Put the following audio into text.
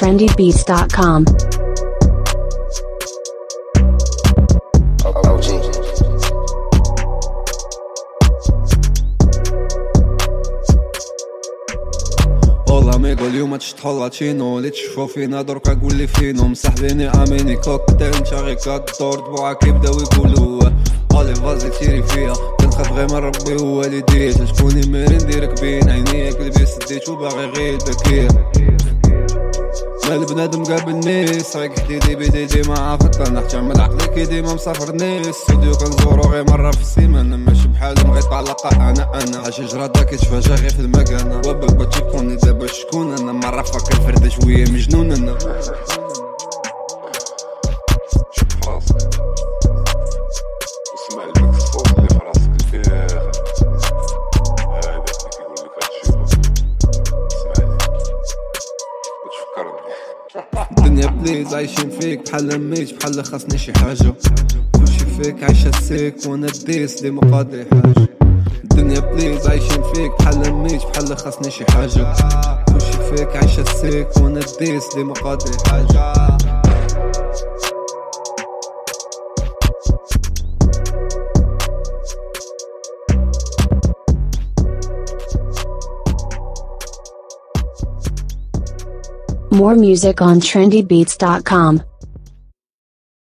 trendybeats.com. والله ميغو اليوم تشطحو لاتينو اللي تشوفو فينا دركا قولي فينو مصاحبيني اميني كوكتيل نتا غي كدور دبوعا كيبداو يقولوا الي فازي تيري فيا كنخاف غير من ربي ووالديه تكوني ميرين ديرك بين عينيك لبس ديت وباغي غير بكير مال بنادم قابلني صايق حديدي بديدي ما عرفت نحتمل عقلي كي ديما مسافرني السوديو كنزورو غير مرة في السيمانة ماشي بحالهم غير طلقة انا عاشي جرادة كيتفاجا غير في المكانة وابك بتكوني دابا شكون انا مرة فاكر فردة شوية مجنون انا شوف راسك واسمع لك الصوت اللي في راسك الفاخر هذاك اللي كيقول لك هادشي اسمع لي وتفكرني الدنيا بليز عايشين فيك بحال ميت بحال خاصني شي حاجة كلشي فيك عايشة سيك وانا ديس لي مقاضي حاجة الدنيا بليز عايشين فيك بحال ميت بحال خاصني شي حاجة كلشي فيك عايشة سيك وانا ديس لي مقاضي حاجة More music on trendybeats.com.